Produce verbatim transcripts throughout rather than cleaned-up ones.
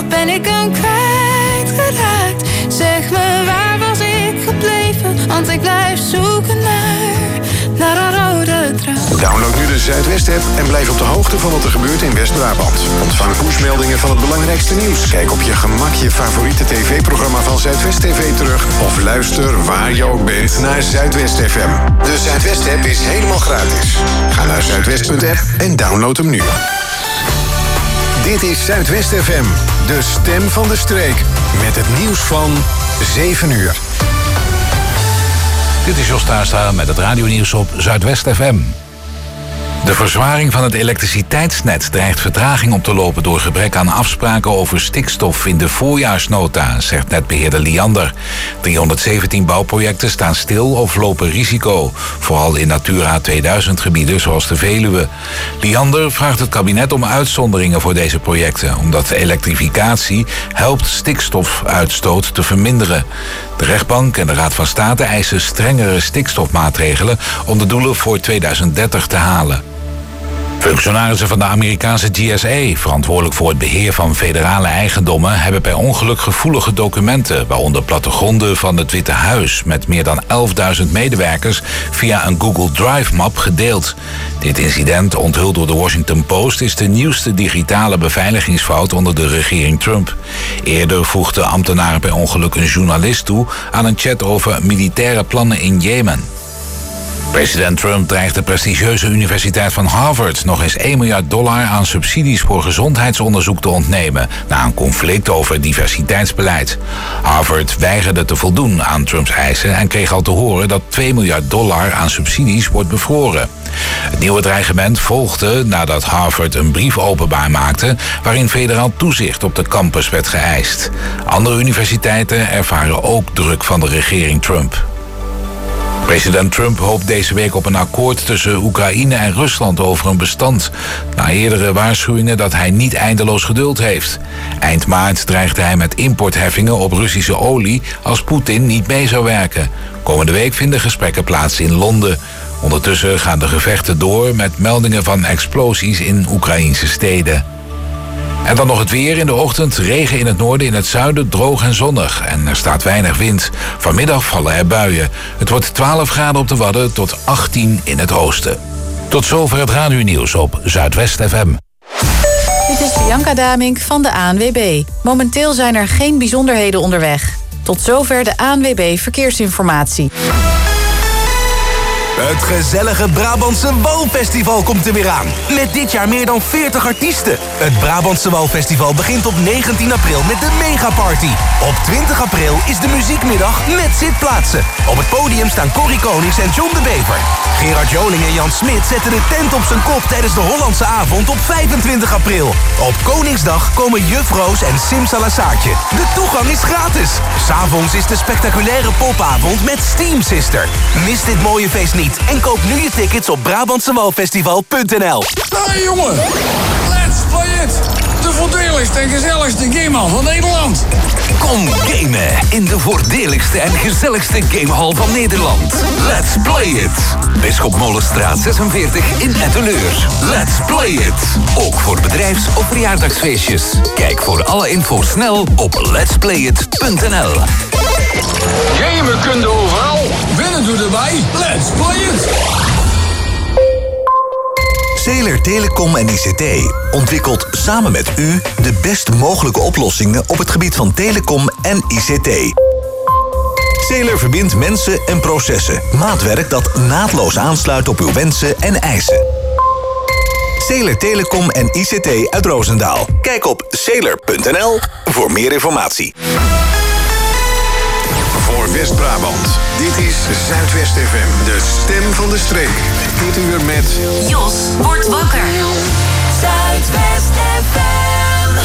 wat ben ik dan kwijtgeraakt? Zeg me, waar was ik gebleven? Want ik blijf zoeken naar, naar een rode draad. Download nu de Zuidwest-app en blijf op de hoogte van wat er gebeurt in West-Brabant. Ontvang pushmeldingen van het belangrijkste nieuws. Kijk op je gemak je favoriete tv-programma van Zuidwest T V terug. Of luister waar je ook bent naar Zuidwest F M. De Zuidwest-app is helemaal gratis. Ga naar zuidwest punt app en download hem nu. Dit is Zuidwest F M, de stem van de streek. Met het nieuws van zeven uur. Dit is Jos Tuinstra met het radionieuws op Zuidwest F M. De verzwaring van het elektriciteitsnet dreigt vertraging op te lopen door gebrek aan afspraken over stikstof in de voorjaarsnota, zegt netbeheerder Liander. driehonderdzeventien bouwprojecten staan stil of lopen risico, vooral in Natura tweeduizend gebieden zoals de Veluwe. Liander vraagt het kabinet om uitzonderingen voor deze projecten, omdat de elektrificatie helpt stikstofuitstoot te verminderen. De rechtbank en de Raad van State eisen strengere stikstofmaatregelen om de doelen voor tweeduizend dertig te halen. Functionarissen van de Amerikaanse G S A, verantwoordelijk voor het beheer van federale eigendommen, hebben per ongeluk gevoelige documenten, waaronder plattegronden van het Witte Huis met meer dan elfduizend medewerkers, via een Google Drive-map gedeeld. Dit incident, onthuld door de Washington Post, is de nieuwste digitale beveiligingsfout onder de regering Trump. Eerder voegden ambtenaren per ongeluk een journalist toe aan een chat over militaire plannen in Jemen. President Trump dreigt de prestigieuze universiteit van Harvard nog eens één miljard dollar aan subsidies voor gezondheidsonderzoek te ontnemen, na een conflict over diversiteitsbeleid. Harvard weigerde te voldoen aan Trumps eisen en kreeg al te horen dat twee miljard dollar aan subsidies wordt bevroren. Het nieuwe dreigement volgde nadat Harvard een brief openbaar maakte waarin federaal toezicht op de campus werd geëist. Andere universiteiten ervaren ook druk van de regering Trump. President Trump hoopt deze week op een akkoord tussen Oekraïne en Rusland over een bestand, na eerdere waarschuwingen dat hij niet eindeloos geduld heeft. Eind maart dreigde hij met importheffingen op Russische olie als Poetin niet mee zou werken. Komende week vinden gesprekken plaats in Londen. Ondertussen gaan de gevechten door met meldingen van explosies in Oekraïnse steden. En dan nog het weer. In de ochtend regen in het noorden, in het zuiden droog en zonnig. En er staat weinig wind. Vanmiddag vallen er buien. Het wordt twaalf graden op de Wadden tot achttien in het oosten. Tot zover het radionieuws op Zuidwest F M. Dit is Bianca Damink van de A N W B. Momenteel zijn er geen bijzonderheden onderweg. Tot zover de A N W B Verkeersinformatie. Het gezellige Brabantse Walfestival komt er weer aan. Met dit jaar meer dan veertig artiesten. Het Brabantse Walfestival begint op negentien april met de Megaparty. Op twintig april is de muziekmiddag met zitplaatsen. Op het podium staan Corrie Konings en John de Bever. Gerard Joling en Jan Smit zetten de tent op zijn kop tijdens de Hollandse avond op vijfentwintig april. Op Koningsdag komen Juf Roos en Simsalassaatje. De toegang is gratis. 'S'avonds is de spectaculaire popavond met Steam Sister. Mis dit mooie feest niet en koop nu je tickets op Brabantsewalfestival punt n l. Hey jongen, let's play it! De voordeligste en gezelligste gamehal van Nederland. Kom gamen in de voordeligste en gezelligste gamehal van Nederland. Let's play it! Bisschop Molenstraat zesenveertig in Etteleur. Let's play it! Ook voor bedrijfs- of verjaardagsfeestjes. Kijk voor alle info snel op lets play it punt n l. Gamen kun je overal. Winnen doe erbij. Let's play it! Zeeler Telecom en I C T ontwikkelt samen met u de best mogelijke oplossingen op het gebied van telecom en I C T. Zeeler verbindt mensen en processen. Maatwerk dat naadloos aansluit op uw wensen en eisen. Zeeler Telecom en I C T uit Roosendaal. Kijk op zeeler punt n l voor meer informatie. Voor West-Brabant. Dit is Zuidwest F M, de stem van de streek. Dit uur met... Jos wordt wakker. Zuidwest F M.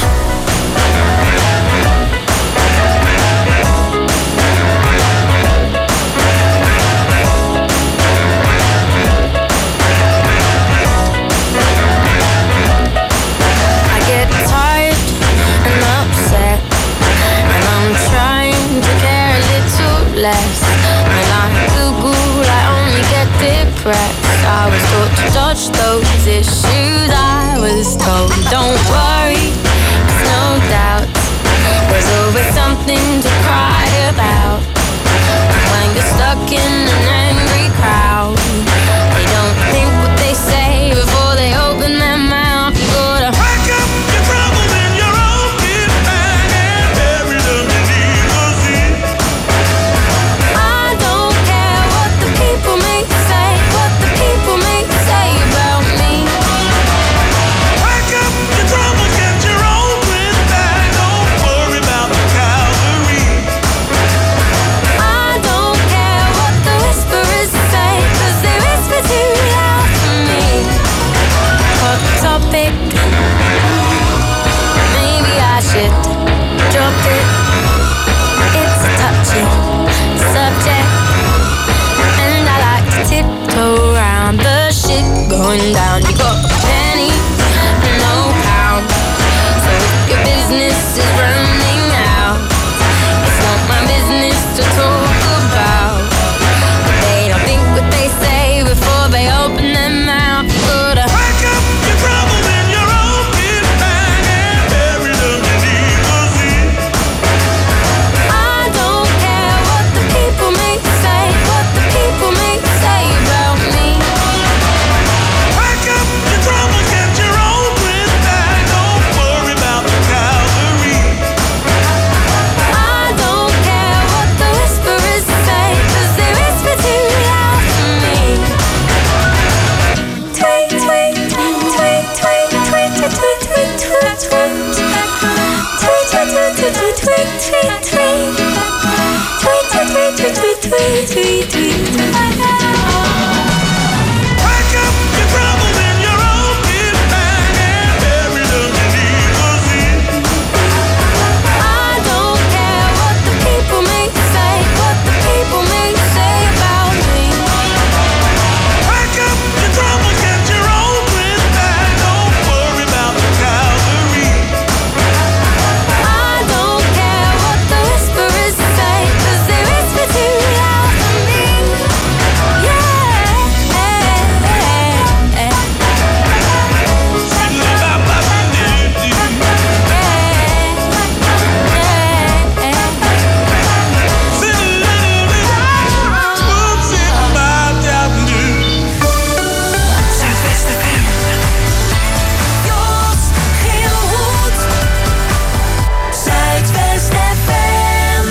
I get tired and upset, and I'm trying to care a little less. When I Google, I only get depressed. I was taught to dodge those issues. I was told, don't worry, there's no doubt. shit. Drop it. It's a touchy subject, and I like to tiptoe around the shit going down. You got a penny, no pound. So if your business is running out, it's not my business to talk about. They don't think what they say before they open their mouth. You gotta pack up your troubles in your own kit bag and bury them beneath the sea. I don't care what the people may say, what the people may say about me. Pack up your troubles, get your own twist bag. Don't worry about the Calvary. I don't care what the whisperers say, 'cause they whisper too loud for me. Tweet, tweet, tweet, tweet, tweet, tweet, tweet, tweet, tweet, tweet. Tweet, tweet, tweet, tweet, tweet, tweet, tweet, tweet. Tweet, tweet, tweet, tweet, tweet, tweet, tweet, tweet. Pack up your troubles in your own kit bag and bury them beneath the sea. I don't care what the people may say, what the people may say about me. Pack up your troubles, get your own twist bag. Don't worry about the Calvary. I don't care what the whisperers say, 'cause they whisper too loud for me. Yeah. Jos Gilhoed, Zuidwest F M.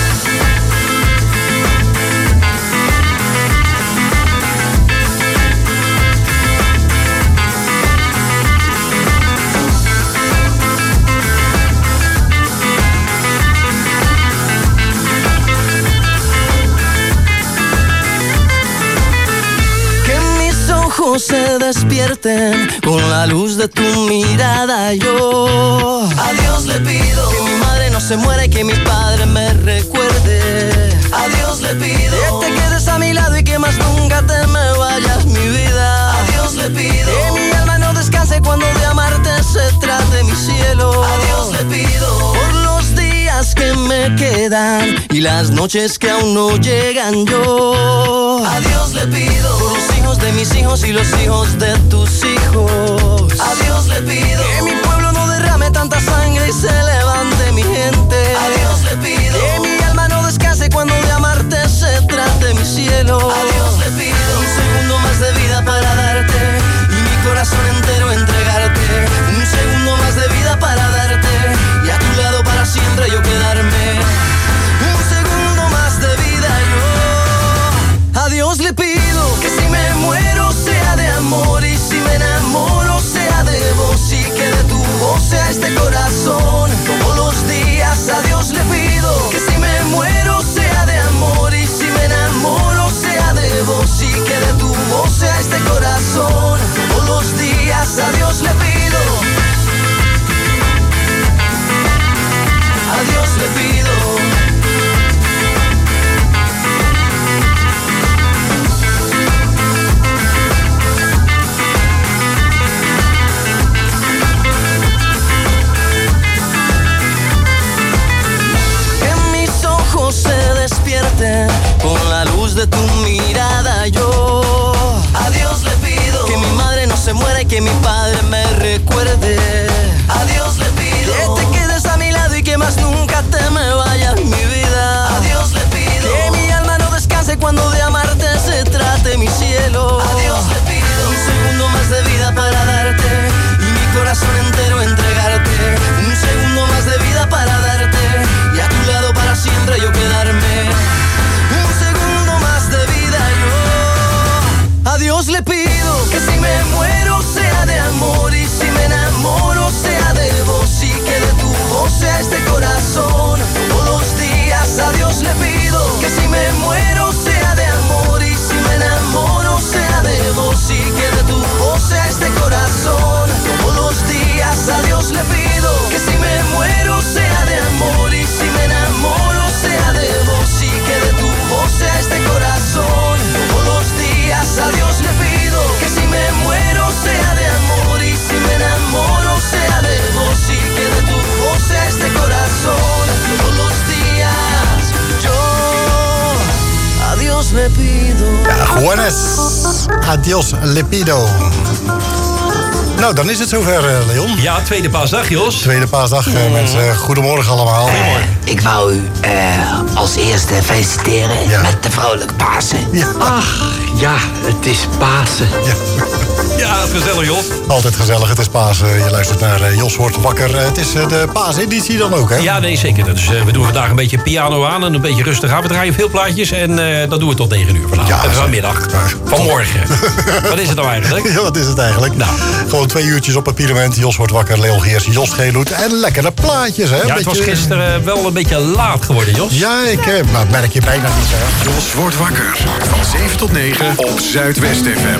Que mis ojos se despierten con la luz de tu mirada. Yo a Dios le pido que mi madre no se muera y que mi padre me recuerde. A Dios le pido que te quedes a mi lado y que más nunca te me vayas, mi vida. A Dios le pido que mi alma no descanse cuando de amarte se trate mi cielo. A Dios le pido por los días que me quedan y las noches que aún no llegan. Yo a Dios le pido por los hijos de mis hijos y los hijos de tus hijos. A Dios le pido que mi pueblo no derrame tanta sangre y se levante mi gente. A Dios le pido que mi alma no descanse cuando de amarte se trate mi cielo. A Dios le pido un segundo más de vida para darte y mi corazón entero entregarte. Un segundo más de vida para darte y a tu lado para siempre yo quedarme. Un segundo más de vida yo. A Dios le pido que si me muero sea de amor y si me enamoro sea de vos y que de tu voz sea este corazón todos los días. A Dios le pido que si me muero sea de amor y si me enamoro sea de vos y que de tu voz sea este corazón todos los días. A Dios le pido. A Dios le pido. Se despierten con la luz de tu mirada. Yo a Dios le pido que mi madre no se muera y que mi padre me recuerde. A Dios le pido que te quedes a mi lado y que más nunca te me vayas, mi vida. A Dios le pido que mi alma no descanse cuando de amarte se trate mi cielo. A Dios le pido un segundo más de vida para darte y mi corazón entero entregarte. Un segundo más de vida para darte y a tu lado para siempre yo quedarme. Un segundo más de vida yo. A Dios le pido que si me muero sea de amor y si me enamoro le pido. Ja, Juanes. Adios le pido. Nou, dan is het zover, Leon. Ja, tweede paasdag, Jos. Tweede paasdag, mm. mensen. Goedemorgen allemaal. Goedemorgen. Uh, ik wou u uh, als eerste feliciteren ja. met de vrolijke Pasen. Ja. Ach, ja, het is Pasen. Ja. Ja, het is gezellig, Jos. Altijd gezellig, het is Pasen. Je luistert naar uh, Jos wordt wakker. Uh, het is uh, de paaseditie dan ook, hè? Ja, nee, zeker. Dus uh, we doen vandaag een beetje piano aan en een beetje rustig aan. We draaien veel plaatjes en uh, dat doen we tot negen uur vanavond. Ja, en vanmiddag. Vanmorgen. Wat is het nou eigenlijk? Ja, wat is het eigenlijk? Nou. Gewoon twee uurtjes op het pyramid. Jos wordt wakker, Leon Geers, Jos Geeloet. En lekkere plaatjes, hè? Ja, het was gisteren uh, wel een beetje laat geworden, Jos. Ja, ik uh, maar merk je bijna niet, hè? Jos wordt wakker. Van zeven tot negen op Zuidwest F M.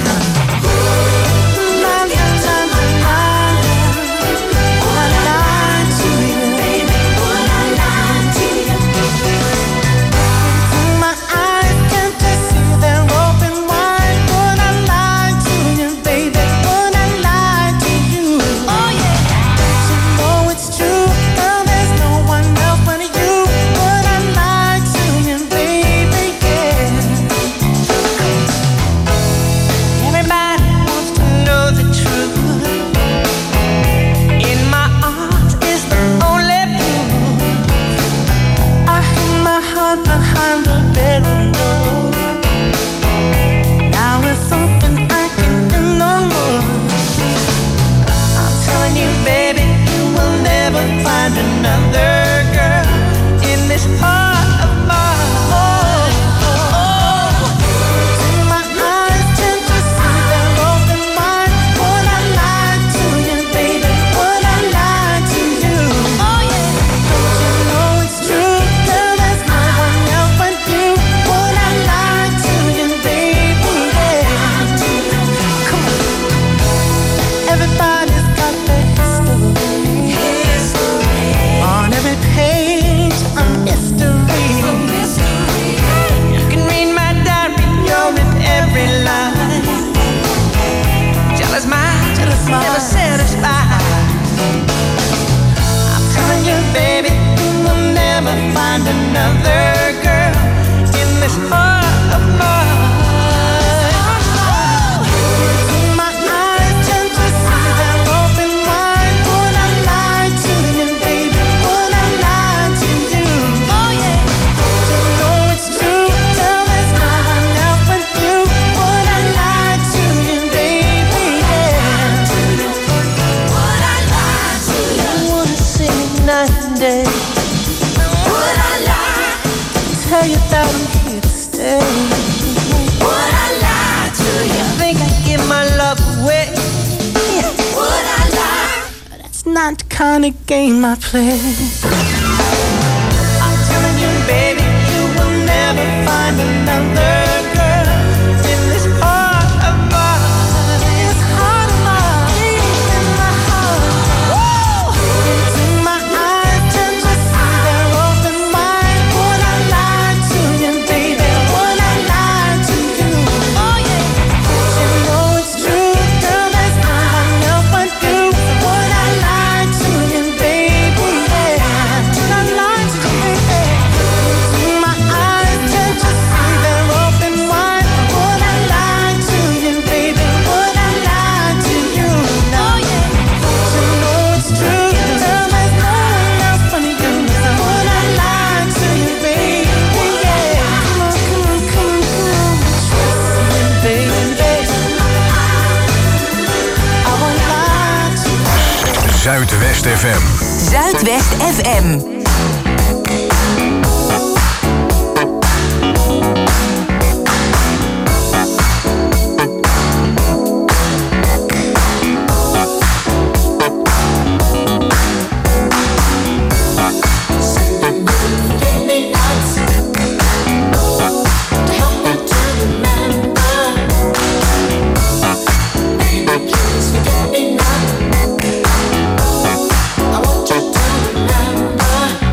Kind of game I play. I'm telling you, baby, you will never find another girl in this part of my, this heart of mine, in my heart. Woo! Into my eyes, tend to see their open mind. Would I lie to you, baby? Would I lie to you? Oh yeah. You know it's true, girl. There's no one else but you. Would I lie to you? Zuidwest F M. Zuidwest F M. I want you to remember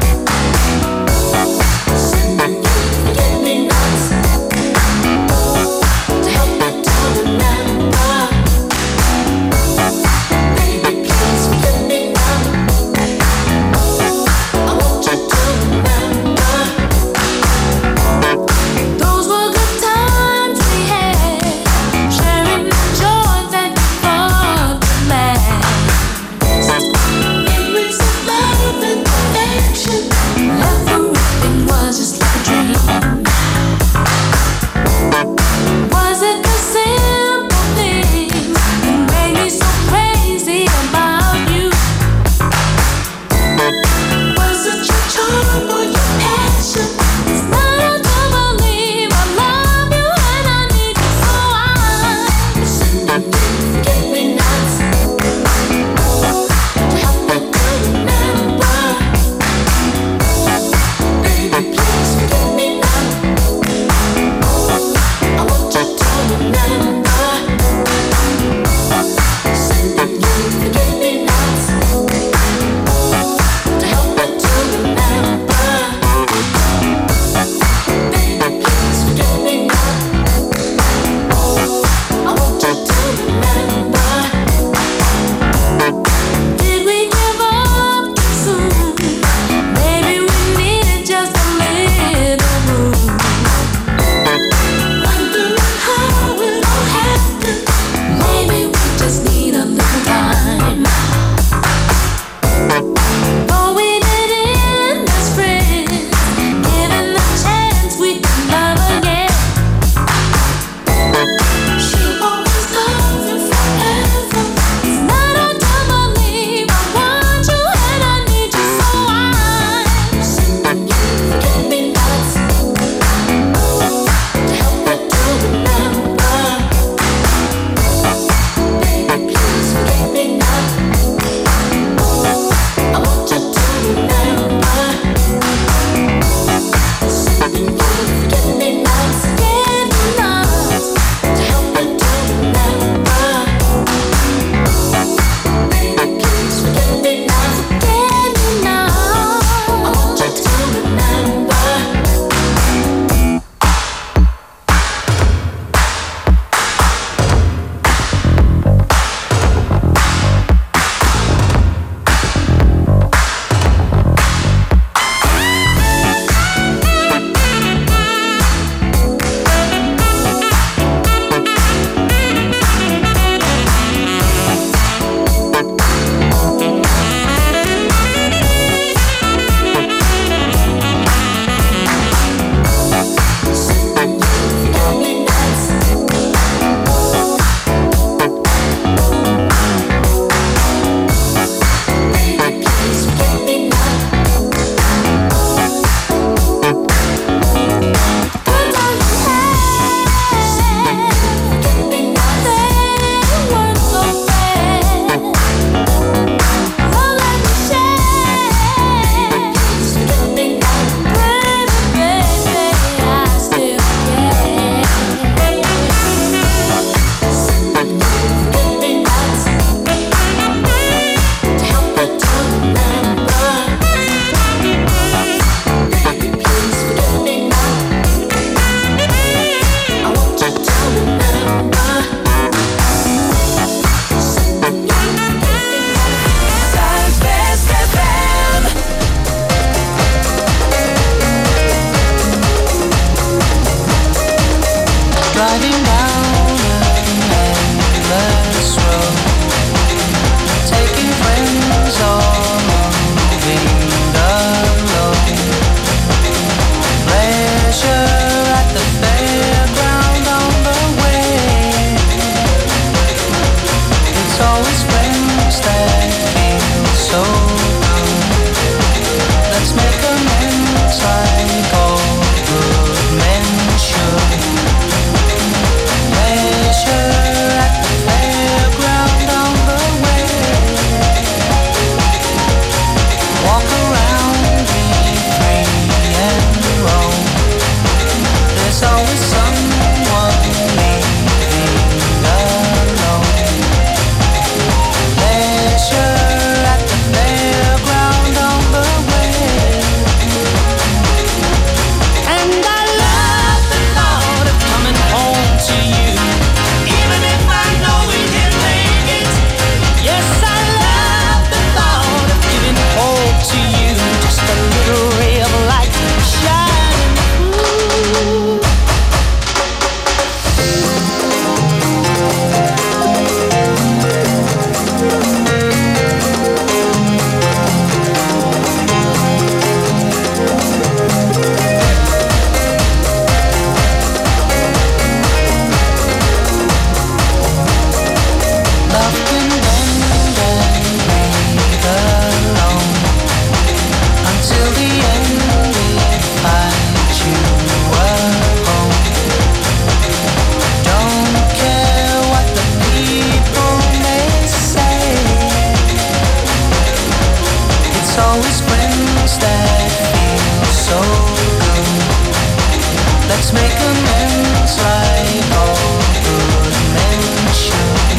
always brings that feel so good. Let's make amends like all good men should.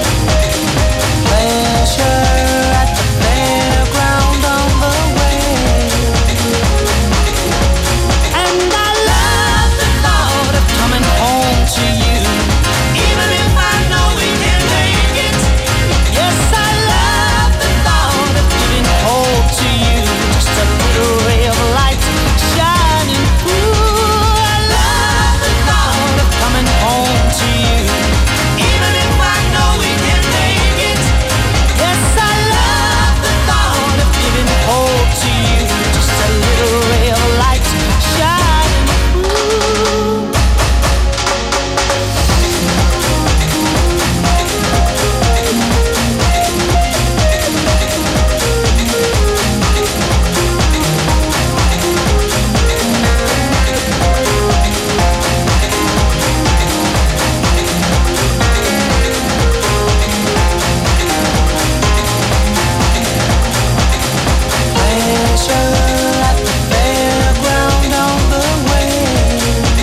Pleasure at the fairground on the way. And I love the thought of coming home to you, even if I know we can't make it. Yes, I love the thought of giving hope to you, just a little ray of light shining through. I love the thought of coming home to you, even if I know we can't make it. Yes, I love the thought of giving hope to you, just a little ray of light shining through. Pleasure at the fairground on the way.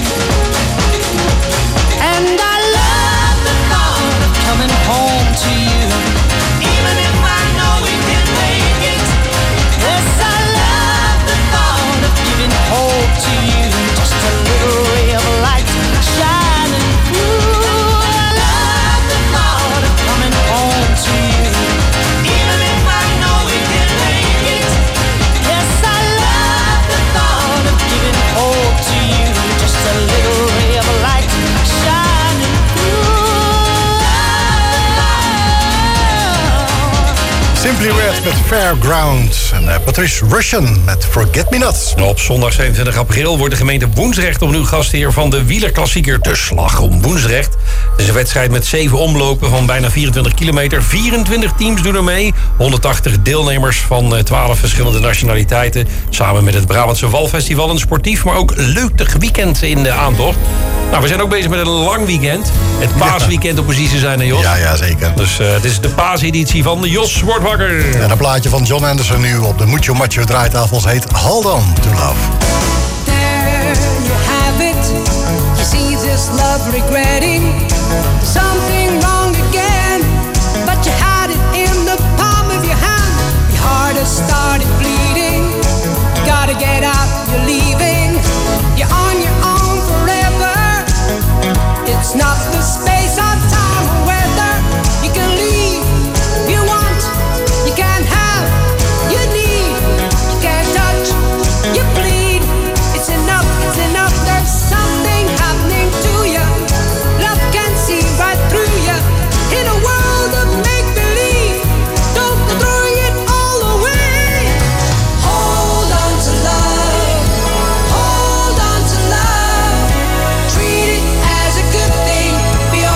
And I love the thought of coming home to you, even if I know we can't make it. Yes, I love the thought of giving hope to you, just a little ray of light shining through. I love the thought of coming home to you, even if I know we can't make it. Yes, I love the thought of giving hope to you, just a little ray of light shining through. Simply Red met Fairground. En uh, Patrice Rushen met Forget Me Not. Op zondag zevenentwintig april wordt de gemeente Woensdrecht opnieuw gastheer van de wielerklassieker De Slag om Woensdrecht. Het is een wedstrijd met zeven omlopen van bijna vierentwintig kilometer. vierentwintig teams doen er mee. honderdtachtig deelnemers van twaalf verschillende nationaliteiten. Samen met het Brabantse Walfestival. Een sportief, maar ook leutig weekend in de aantocht. Nou, we zijn ook bezig met een lang weekend. Het paasweekend op precies te zijn, hè Jos? Ja, ja, zeker. Dus uh, het is de paaseditie van de Jos wordt wakker. En een plaatje van John Anderson nu op de Mucho Macho draaitafels heet Hold On To Love. There you have it. You see this love regretting something wrong again, but you had it in the palm of your hand. Your heart has started bleeding. Gotta get out, you're leaving. You're on your own forever. It's not the space or time or weather. You can leave if you want. You can't have, you need. You can't touch, you bleed. It's enough, it's enough. There's something happening to you. Love can see right through you. In a world of make-believe, don't go throwing it all away. Hold on to love. Hold on to love. Treat it as a good thing. Be a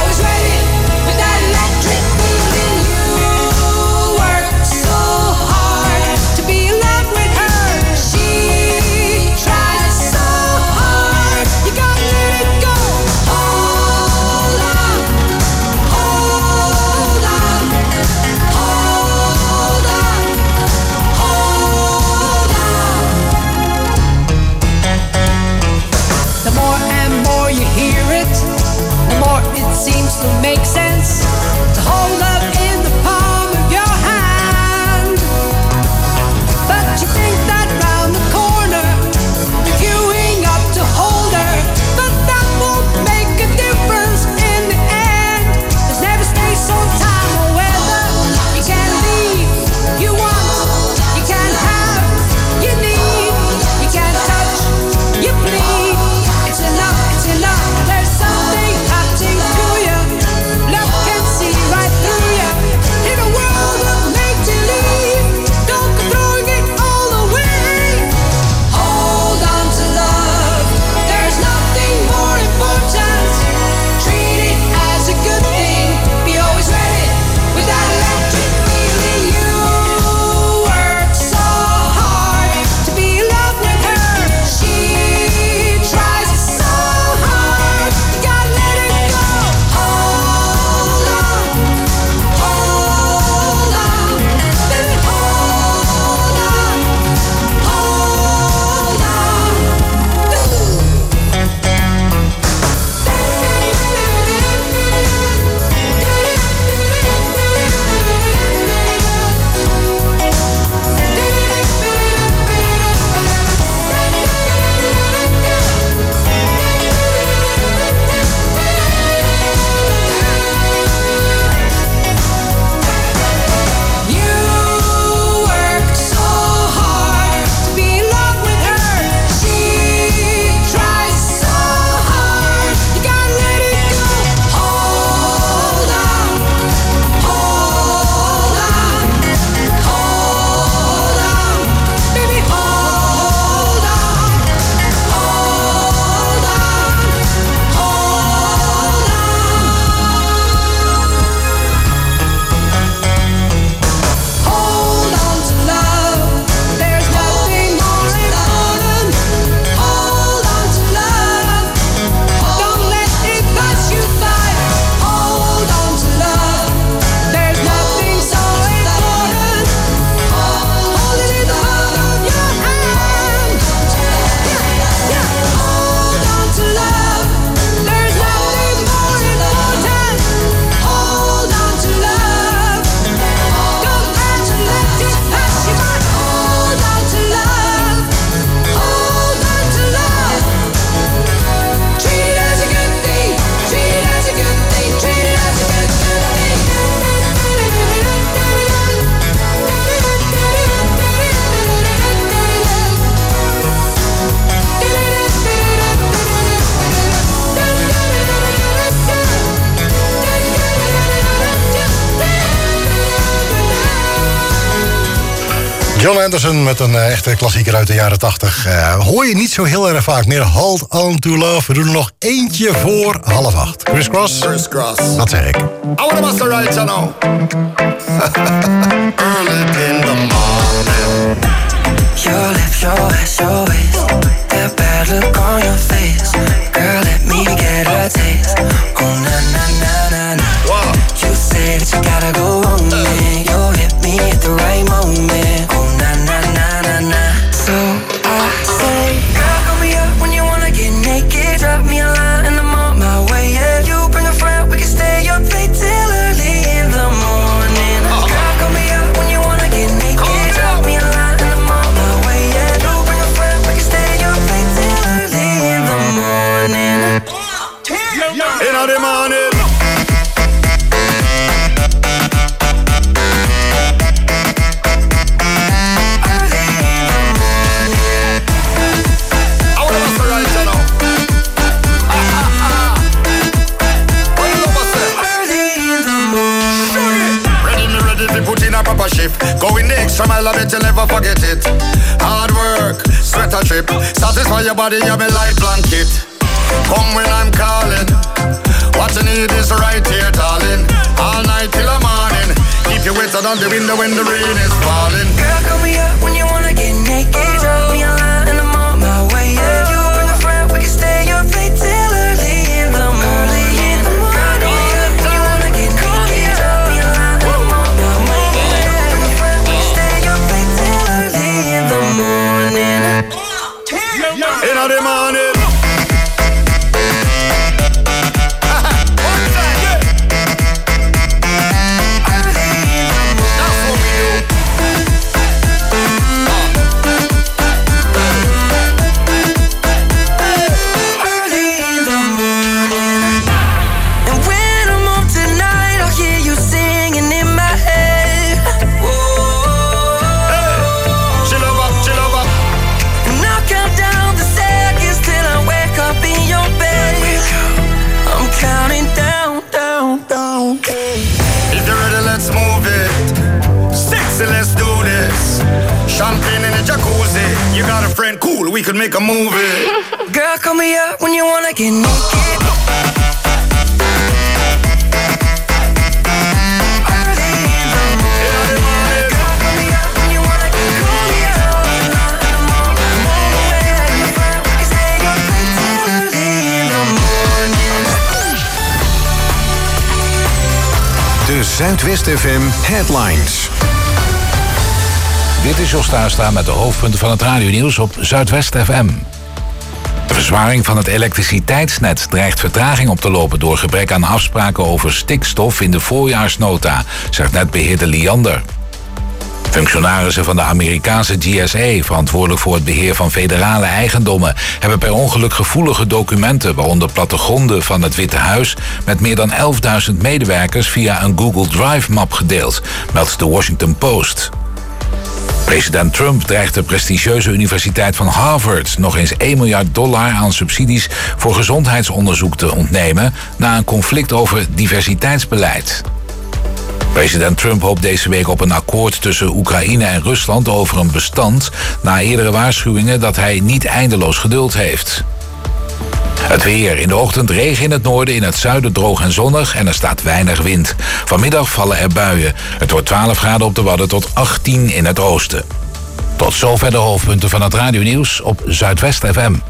John Anderson met een uh, echte klassieker uit de jaren tachtig. Uh, hoor je niet zo heel erg vaak meer. Hold on to love. We doen er nog eentje voor half acht. Chris Cross? Chris Cross. Dat zeg ik. I wanna bust the right, you know. Early in the morning. Your lips, your ass, your waist. That bad look on your face. Girl, let me get a taste. Oh, na, na, na, na, na. Wow. You say that you gotta go on me. You hit me at the right moment. Oh, na, na, na, na, na. So I say, girl, call me up when you wanna get naked. Drop me a line and I'm on my way. Yeah, you bring a friend, we can stay up late till early in the morning. Girl, call me up when you wanna get naked. Drop me a line and I'm on my way. Yeah, you bring a friend, we can stay up late till early in the morning. In the morning. Proper shift, going the extra mile, I bet you never forget it. Hard work, sweat a trip, satisfy your body, you're my light blanket. Come when I'm calling, what you need is right here, darling. All night till the morning, keep you wetter than the window when the rain is falling. Girl, call me up when you wanna get naked. Drop me a line and I'm on my way. Yeah, you bring a friend, we can stay up late till early in the morning. In the morning. Champagne in the jacuzzi. You got a friend, cool, we could make a movie. Girl, call me up when you wanna get naked. De Zuidwest F M Headlines. Dit is Jos Tuinstra met de hoofdpunten van het radionieuws op Zuidwest F M. De verzwaring van het elektriciteitsnet dreigt vertraging op te lopen door gebrek aan afspraken over stikstof in de voorjaarsnota, zegt netbeheerder Liander. Functionarissen van de Amerikaanse G S A, verantwoordelijk voor het beheer van federale eigendommen, hebben per ongeluk gevoelige documenten, waaronder plattegronden van het Witte Huis, met meer dan elfduizend medewerkers via een Google Drive-map gedeeld, meldt de Washington Post. President Trump dreigt de prestigieuze universiteit van Harvard nog eens één miljard dollar aan subsidies voor gezondheidsonderzoek te ontnemen na een conflict over diversiteitsbeleid. President Trump hoopt deze week op een akkoord tussen Oekraïne en Rusland over een bestand na eerdere waarschuwingen dat hij niet eindeloos geduld heeft. Het weer. In de ochtend regen in het noorden, in het zuiden droog en zonnig en er staat weinig wind. Vanmiddag vallen er buien. Het wordt twaalf graden op de Wadden tot achttien in het oosten. Tot zover de hoofdpunten van het radionieuws op Zuidwest F M.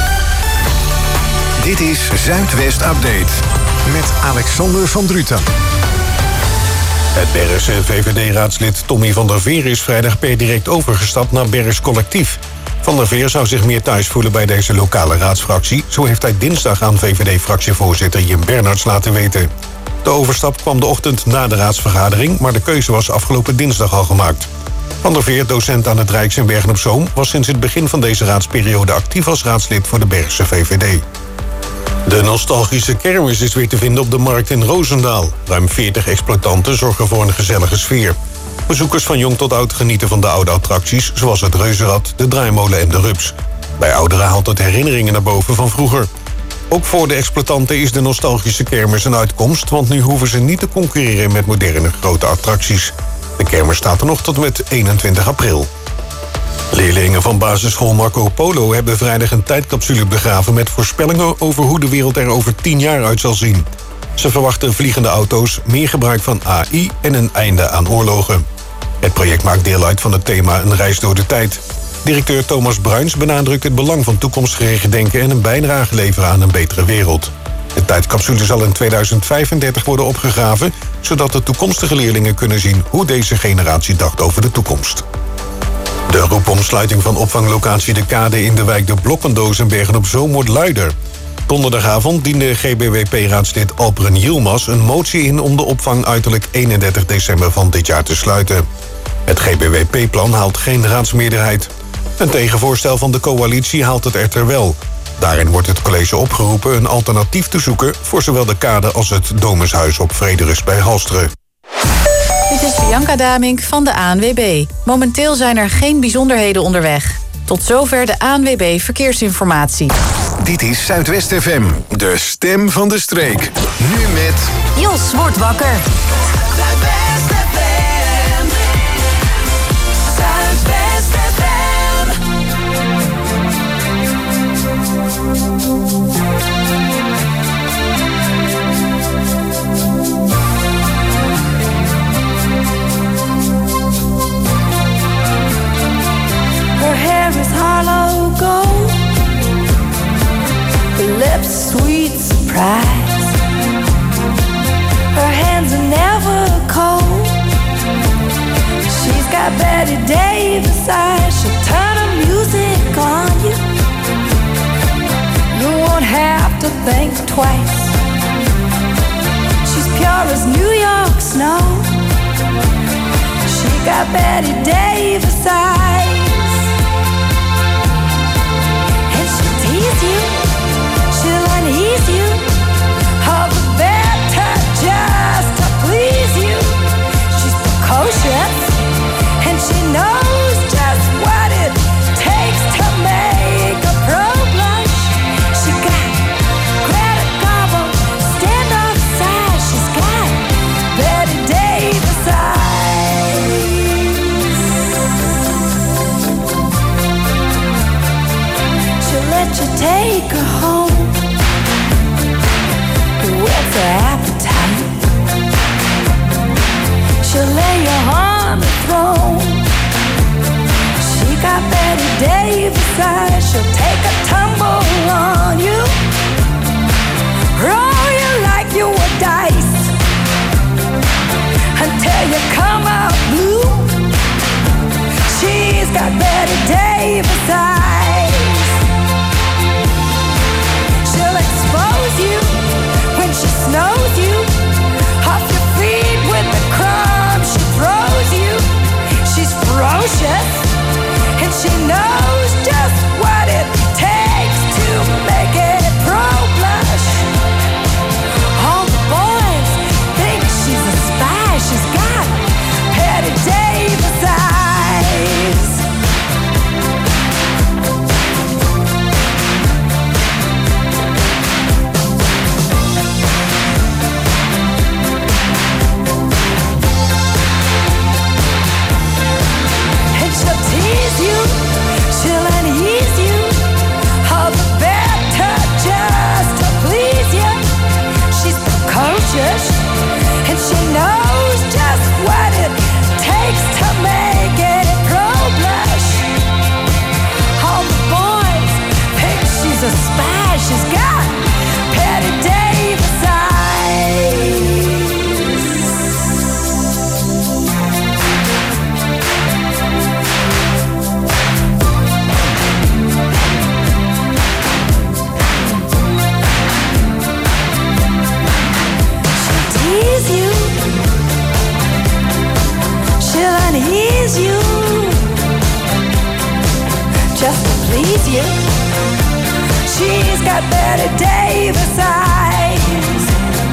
Dit is Zuidwest Update met Alexander van Druten. Het Bergse V V D-raadslid Tommy van der Veer is vrijdag per direct overgestapt naar Bergs Collectief. Van der Veer zou zich meer thuis voelen bij deze lokale raadsfractie. Zo heeft hij dinsdag aan V V D-fractievoorzitter Jim Bernards laten weten. De overstap kwam de ochtend na de raadsvergadering, maar de keuze was afgelopen dinsdag al gemaakt. Van der Veer, docent aan het Rijks in Bergen op Zoom, was sinds het begin van deze raadsperiode actief als raadslid voor de Bergse V V D. De nostalgische kermis is weer te vinden op de markt in Roosendaal. Ruim veertig exploitanten zorgen voor een gezellige sfeer. Bezoekers van jong tot oud genieten van de oude attracties, zoals het Reuzenrad, de draaimolen en de rups. Bij ouderen haalt het herinneringen naar boven van vroeger. Ook voor de exploitanten is de nostalgische kermis een uitkomst, want nu hoeven ze niet te concurreren met moderne grote attracties. De kermis staat er nog tot met eenentwintig april. Leerlingen van basisschool Marco Polo hebben vrijdag een tijdcapsule begraven met voorspellingen over hoe de wereld er over tien jaar uit zal zien. Ze verwachten vliegende auto's, meer gebruik van A I en een einde aan oorlogen. Het project maakt deel uit van het thema Een reis door de tijd. Directeur Thomas Bruins benadrukt het belang van toekomstgericht denken en een bijdrage leveren aan een betere wereld. De tijdcapsule zal in tweeduizend vijfendertig worden opgegraven, zodat de toekomstige leerlingen kunnen zien hoe deze generatie dacht over de toekomst. De roepomsluiting van opvanglocatie De Kade in de wijk De Blokkendoos in Bergen-op-Zoom wordt luider. Donderdagavond diende G B W P-raadslid Alperen Yilmaz een motie in om de opvang uiterlijk eenendertig december van dit jaar te sluiten. Het G B W P-plan haalt geen raadsmeerderheid. Een tegenvoorstel van de coalitie haalt het echter wel. Daarin wordt het college opgeroepen een alternatief te zoeken voor zowel De Kade als het Domushuis op Vrederust bij Halsteren. Dit is Bianca Damink van de A N W B. Momenteel zijn er geen bijzonderheden onderweg. Tot zover de A N W B Verkeersinformatie. Dit is Zuidwest F M, de stem van de streek. Nu met... Jos wordt wakker. Zuidwest F M. Zuidwest F M. Her hair is hollow gold, her lips sweet surprise. Her hands are never cold. She's got Betty Davis eyes. She'll turn her music on you. You won't have to think twice. She's pure as New York snow. She got Betty Davis eyes. And she'll tease you, she'll unease you, all the better just to please you. She's precocious, and she knows just what it takes to make a pro blush. She got Greta Garbo, stand off side. She's got Betty Davis eyes. She'll let you take her home. What's her appetite? She'll lay you on the throne. She got Betty Davis eyes. She'll take a tumble on you, roll you like you were dice, until you come out blue. She's got Betty Davis eyes. She'll expose you when she snows you, off your feet with the crumbs she throws you. She's ferocious, and she knows just what it takes to make it pro blush. All the boys think she's a spy. She's got Betty Davis eyes. She'll tease you, she'll unease you, all the better just to please you. She's precocious, and she knows just what it takes to make it pro blush. All the boys think she's a spy. She's got Betty Davis eyes. Tease you, she'll unease you, just to please you. She's got Betty Davis eyes.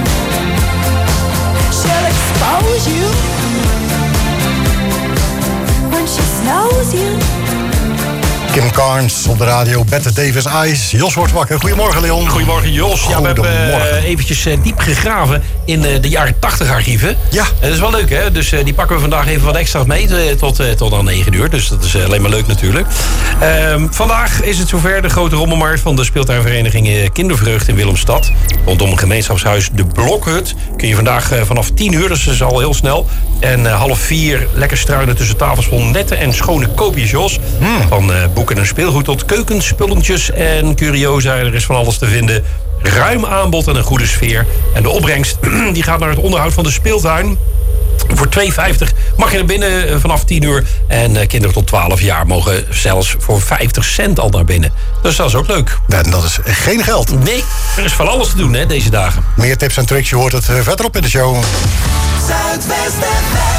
She'll expose you when she snows you, Kim Carnes op de radio, Bette Davis Ice. Jos wordt wakker. Goedemorgen, Leon. Goedemorgen, Jos. Ja, we hebben uh, eventjes uh, diep gegraven in uh, de jaren tachtig archieven. Ja. En dat is wel leuk, hè? Dus uh, die pakken we vandaag even wat extra mee uh, tot, uh, tot aan negen uur. Dus dat is uh, alleen maar leuk natuurlijk. Uh, vandaag is het zover de grote rommelmarkt van de speeltuinvereniging Kindervreugd in Willemstad. Rondom gemeenschapshuis De Blokhut kun je vandaag uh, vanaf tien uur, dus dat is al heel snel. En uh, half vier lekker struinen tussen tafels vol nette en schone koopjes, Jos. Hmm. Van uh, boeken en speelgoed tot keukenspullentjes en curiosa. Er is van alles te vinden. Ruim aanbod en een goede sfeer. En de opbrengst die gaat naar het onderhoud van de speeltuin. Voor twee vijftig mag je naar binnen vanaf tien uur. En uh, kinderen tot twaalf jaar mogen zelfs voor vijftig cent al naar binnen. Dus dat is ook leuk. Ja, en dat is geen geld. Nee, er is van alles te doen hè, deze dagen. Meer tips en tricks, je hoort het verderop in de show. Zuidwest F M.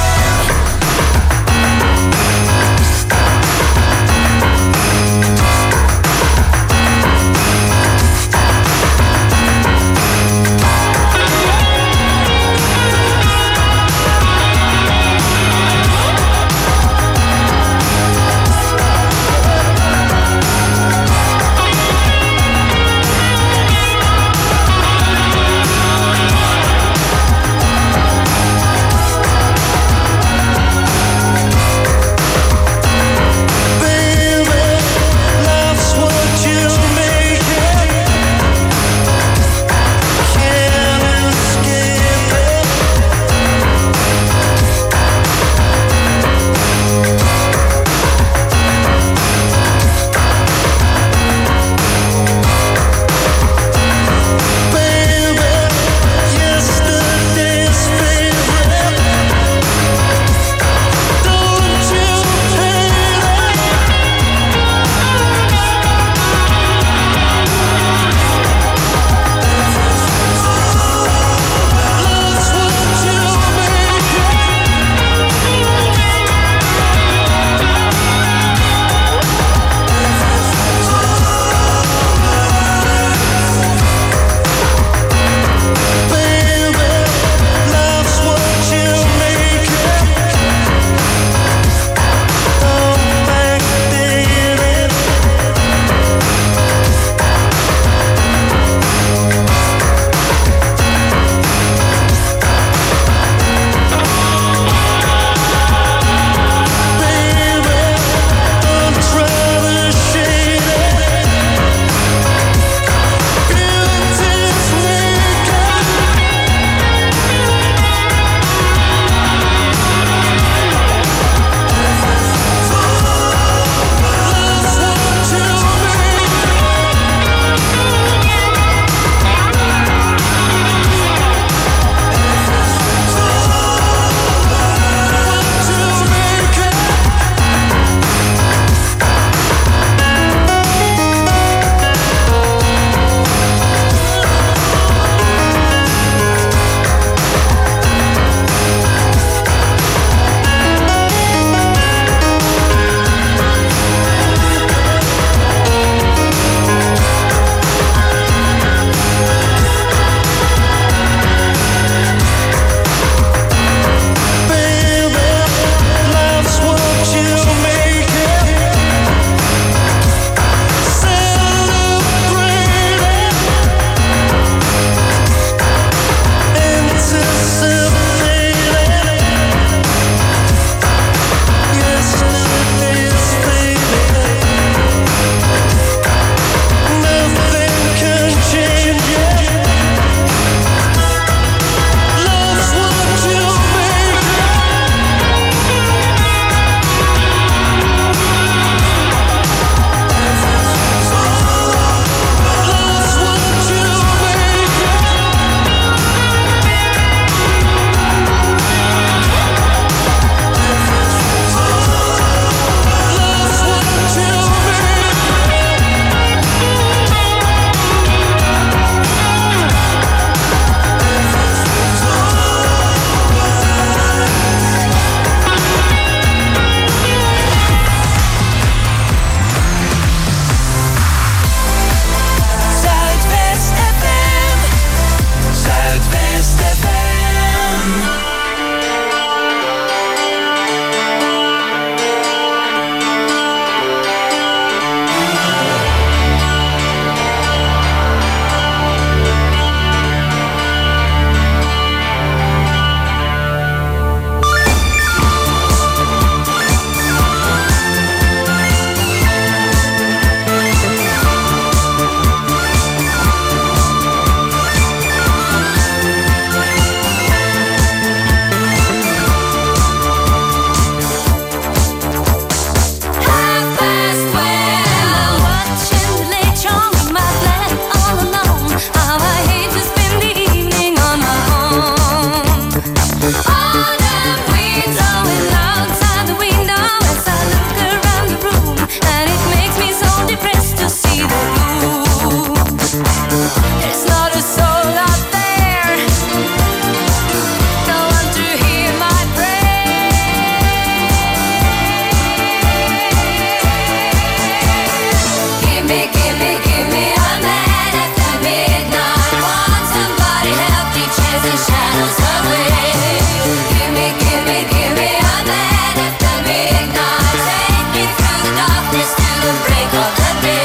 me, give me, give me a man after midnight. Want somebody help me chase the shadows away. Give me, give me, give me a man after midnight. Take me through the darkness to the break of the day.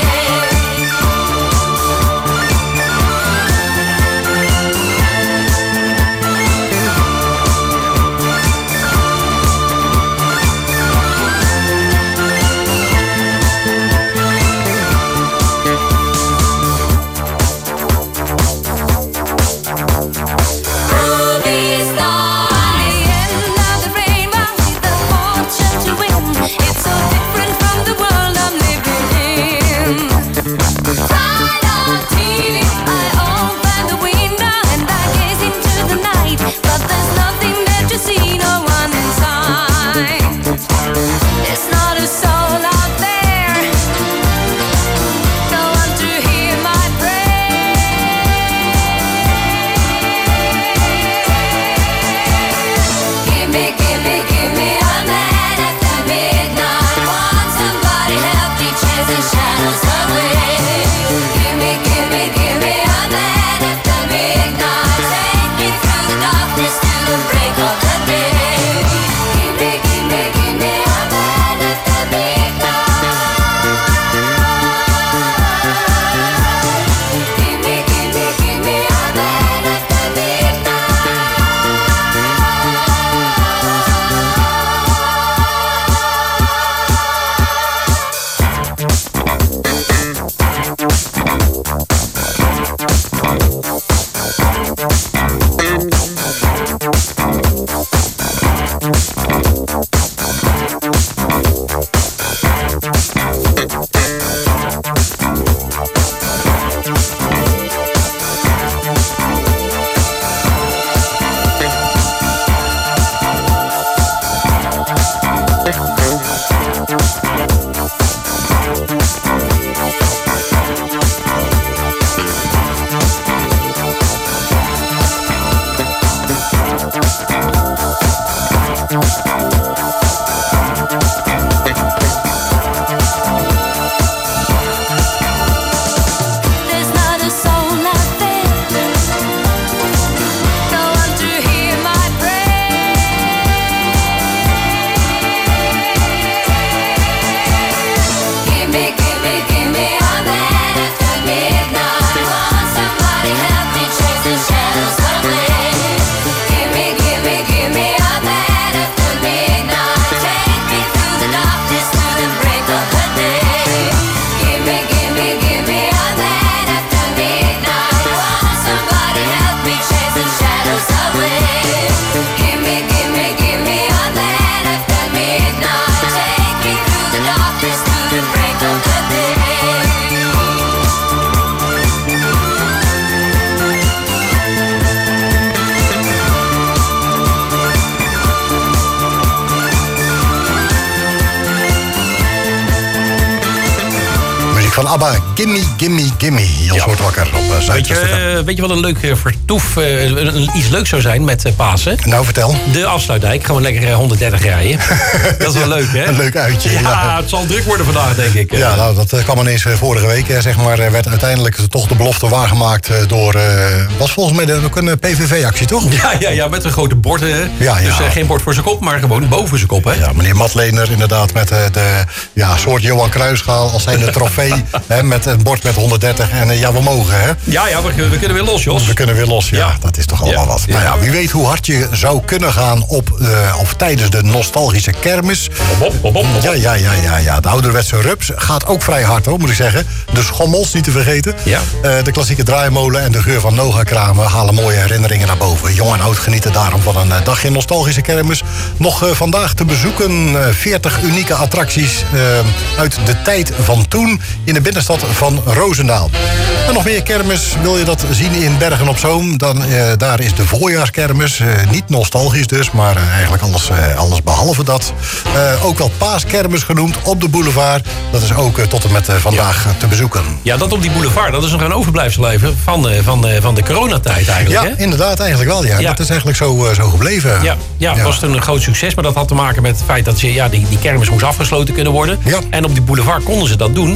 Van ABBA, Gimme, Gimme, Gimme. Heel ja. soort wakker op uh, weet, je, weet je wat een leuk uh, vertoef, uh, iets leuks zou zijn met uh, Pasen? Nou, vertel. De Afsluitdijk. Gaan we lekker uh, honderddertig rijden. Dat is wel ja, leuk, hè? Een leuk uitje. Ja, ja, het zal druk worden vandaag, denk ik. Ja, nou, dat uh, kwam ineens uh, vorige week, uh, zeg maar. Uh, werd uiteindelijk toch de belofte waargemaakt uh, door... Uh, was volgens mij de, ook een uh, P V V-actie, toch? Ja, ja, ja, met een grote bord. Uh, ja, ja. Dus uh, geen bord voor zijn kop, maar gewoon boven zijn kop, hè? Ja, meneer Matlener inderdaad met uh, de ja, soort Johan Cruijffschaal als zijnde trofee. Hè, met een bord met honderddertig en uh, ja, we mogen, hè? Ja, ja, we, we kunnen weer los, Jos. We kunnen weer los, ja. ja. Dat is toch allemaal ja. wat. Ja. Nou ja, wie weet hoe hard je zou kunnen gaan op, uh, of tijdens de nostalgische kermis. Bop, bop, bop, bop. Ja, ja, ja, ja, ja. De ouderwetse rups gaat ook vrij hard, hoor, moet ik zeggen. De schommels, niet te vergeten. Ja. Uh, de klassieke draaimolen en de geur van Noga-kramen halen mooie herinneringen naar boven. Jong en oud genieten daarom van een uh, dagje nostalgische kermis. Nog uh, vandaag te bezoeken uh, veertig unieke attracties uh, uit de tijd van toen in de binnenstad van Roosendaal. En nog meer kermis, wil je dat zien in Bergen op Zoom? Dan, uh, daar is de voorjaarskermis. Uh, niet nostalgisch dus, maar uh, eigenlijk alles, uh, alles behalve dat. Uh, ook wel paaskermis genoemd op de boulevard. Dat is ook uh, tot en met uh, vandaag ja. te bezoeken. Ja, dat op die boulevard, dat is nog een overblijfsel even van, uh, van, uh, van de coronatijd eigenlijk. Ja, hè? inderdaad, eigenlijk wel. Ja. Ja. Dat is eigenlijk zo, uh, zo gebleven. Ja, ja, het ja. was toen een groot succes, maar dat had te maken met het feit dat ze, ja, die, die kermis moest afgesloten kunnen worden. Ja. En op die boulevard konden ze dat doen. Mm-hmm.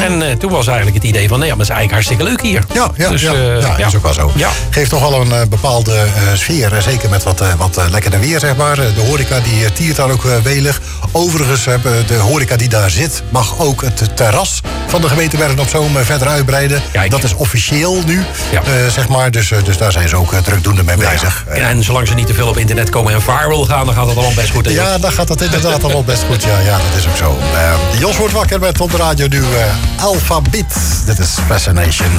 En uh, toen was eigenlijk het idee van, nee, ja, maar het is eigenlijk hartstikke leuk hier. Ja, ja, dus, ja, uh, ja, ja. is ook wel zo. Ja. Geeft toch wel een uh, bepaalde uh, sfeer, uh, zeker met wat, uh, wat uh, lekkerder weer, zeg maar. Uh, de horeca die uh, tiert daar ook uh, welig. Overigens, uh, de horeca die daar zit, mag ook het terras van de gemeente Bergen op Zoom uh, verder uitbreiden. Kijk. Dat is officieel nu, ja. uh, zeg maar. Dus, uh, dus daar zijn ze ook uh, drukdoende mee bezig. Ja. En zolang ze niet te veel op internet komen en viral gaan, dan gaat het allemaal best goed. Hè, ja, dan gaat dat inderdaad allemaal best goed. Ja, ja, dat is ook zo. Uh, Jos wordt wakker met op de radio nu uh, Alphabet. Dit is Fascination.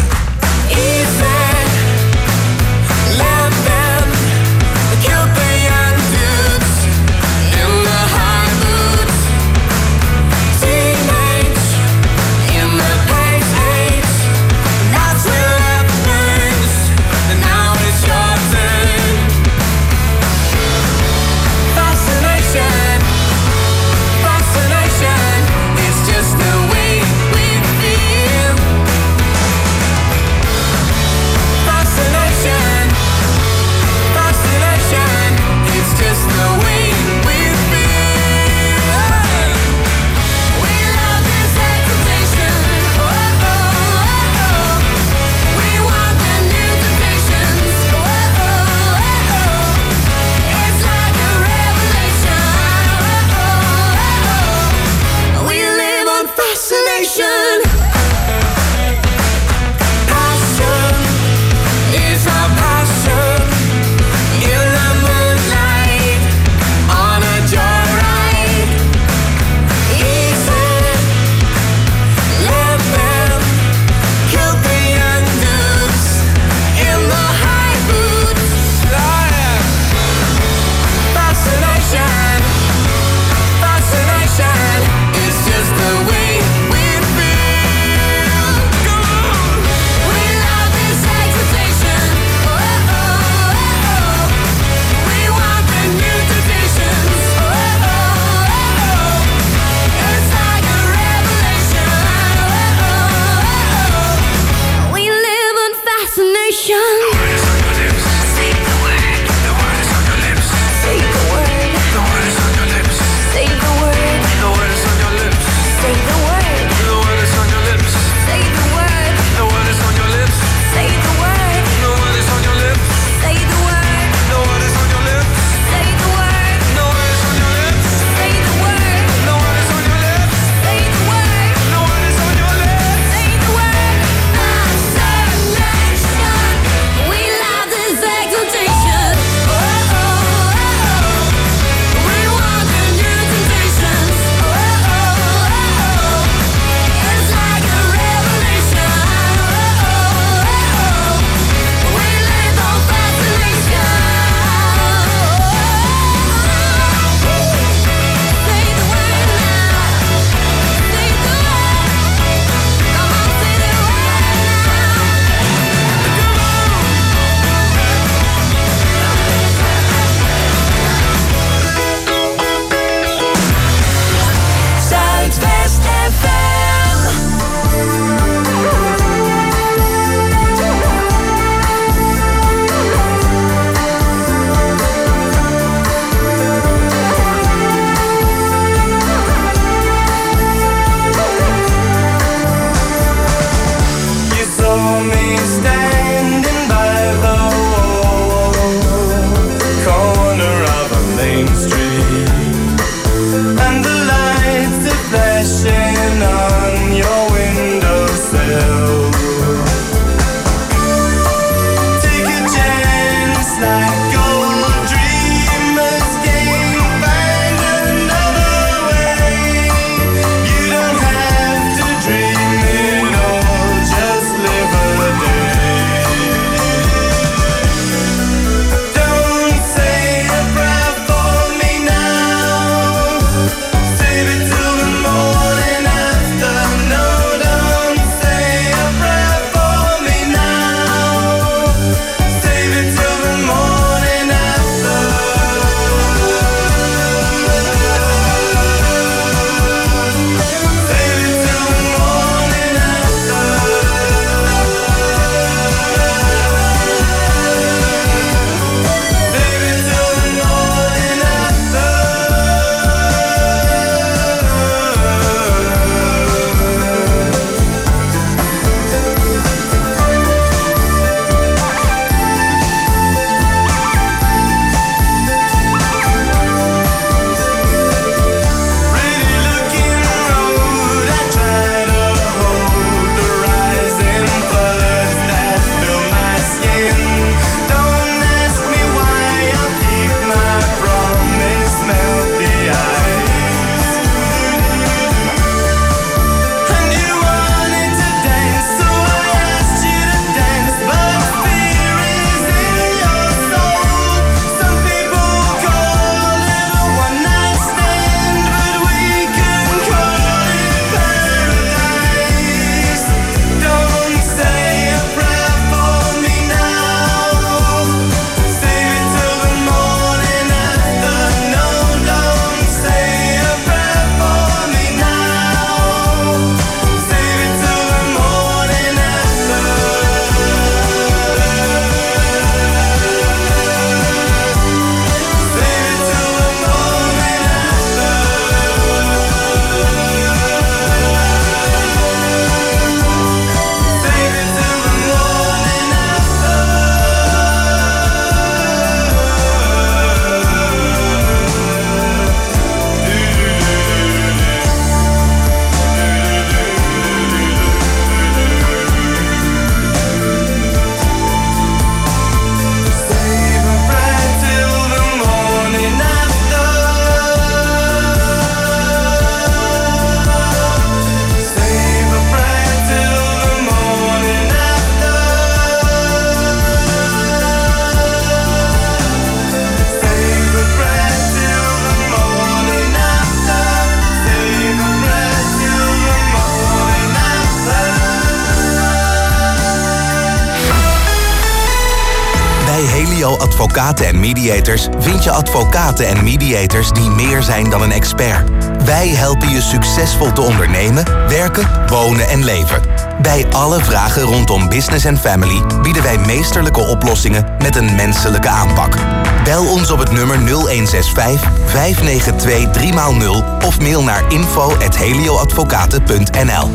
Helio Advocaten en Mediators vind je advocaten en mediators die meer zijn dan een expert. Wij helpen je succesvol te ondernemen, werken, wonen en leven. Bij alle vragen rondom business en family bieden wij meesterlijke oplossingen met een menselijke aanpak. Bel ons op het nummer nul een zes vijf, vijf negen twee, drie nul of mail naar info at helioadvocaten punt n l.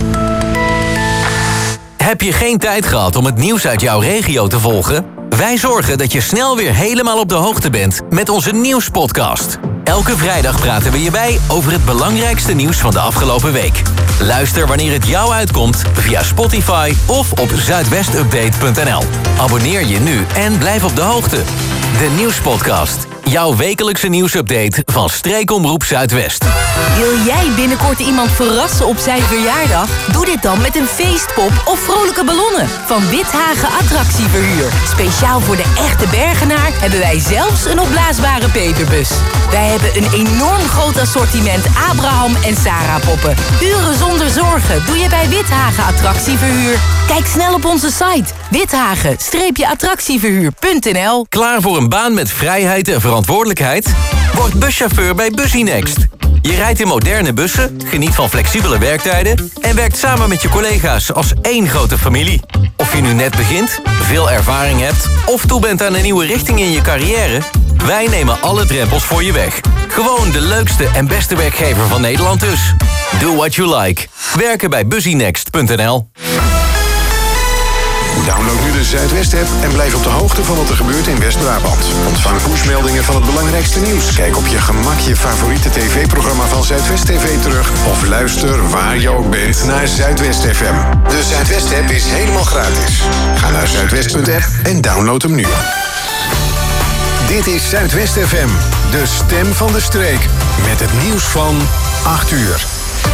Heb je geen tijd gehad om het nieuws uit jouw regio te volgen? Wij zorgen dat je snel weer helemaal op de hoogte bent met onze nieuwspodcast. Elke vrijdag praten we je bij over het belangrijkste nieuws van de afgelopen week. Luister wanneer het jou uitkomt via Spotify of op zuidwestupdate punt n l. Abonneer je nu en blijf op de hoogte. De Nieuwspodcast. Jouw wekelijkse nieuwsupdate van Streekomroep Zuidwest. Wil jij binnenkort iemand verrassen op zijn verjaardag? Doe dit dan met een feestpop of vrolijke ballonnen van Withagen Attractieverhuur. Speciaal voor de echte Bergenaar hebben wij zelfs een opblaasbare peperbus. Wij hebben een enorm groot assortiment Abraham en Sarah poppen. Uren zonder zorgen doe je bij Withagen Attractieverhuur. Kijk snel op onze site withagen attractieverhuur punt n l. Klaar voor een baan met vrijheid en verantwoordelijkheid? Word buschauffeur bij Busynext. Je rijdt in moderne bussen, geniet van flexibele werktijden en werkt samen met je collega's als één grote familie. Of je nu net begint, veel ervaring hebt of toe bent aan een nieuwe richting in je carrière, wij nemen alle drempels voor je weg. Gewoon de leukste en beste werkgever van Nederland dus. Do what you like. Werken bij busynext punt n l. Download nu de Zuidwest-app en blijf op de hoogte van wat er gebeurt in West-Brabant. Ontvang pushmeldingen van het belangrijkste nieuws. Kijk op je gemak je favoriete tv-programma van Zuidwest T V terug. Of luister waar je ook bent naar Zuidwest F M. De Zuidwest-app is helemaal gratis. Ga naar zuidwest punt app en download hem nu. Dit is Zuidwest F M, de stem van de streek. Met het nieuws van acht uur.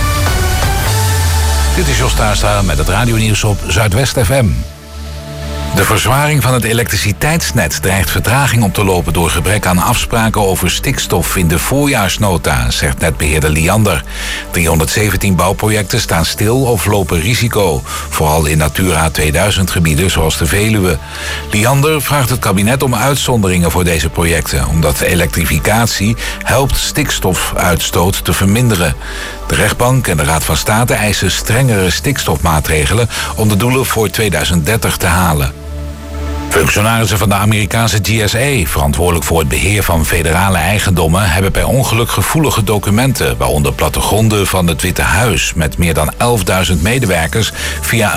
Dit is Jos Taarstra met het radionieuws op Zuidwest F M. De verzwaring van het elektriciteitsnet dreigt vertraging op te lopen door gebrek aan afspraken over stikstof in de voorjaarsnota, zegt netbeheerder Liander. driehonderdzeventien bouwprojecten staan stil of lopen risico, vooral in Natura tweeduizend gebieden zoals de Veluwe. Liander vraagt het kabinet om uitzonderingen voor deze projecten, omdat de elektrificatie helpt stikstofuitstoot te verminderen. De rechtbank en de Raad van State eisen strengere stikstofmaatregelen om de doelen voor tweeduizend dertig te halen. Functionarissen van de Amerikaanse G S A, verantwoordelijk voor het beheer van federale eigendommen, hebben per ongeluk gevoelige documenten, waaronder plattegronden van het Witte Huis met meer dan elfduizend medewerkers, via